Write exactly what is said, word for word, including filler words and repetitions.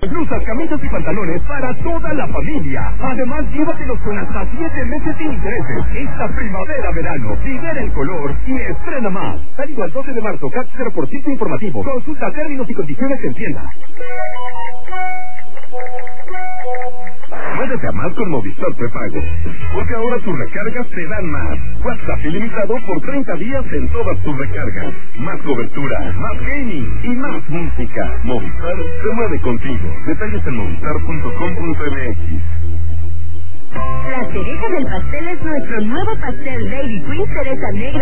Blusas, camisas y pantalones para toda la familia. Además, llévatelos con hasta siete meses sin intereses. Esta primavera-verano, libera el color y estrena más. Válido al doce de marzo, C A T cero por ciento informativo. Consulta términos y condiciones en tienda. Muévete a más con Movistar Prepago, porque ahora tus recargas te dan más. WhatsApp ilimitado por treinta días en todas tus recargas. Más cobertura, más gaming y más música. Movistar se mueve contigo. Detalles en movistar punto com punto m x. La cereja del pastel es nuestro nuevo pastel Dairy Queen cereza negra.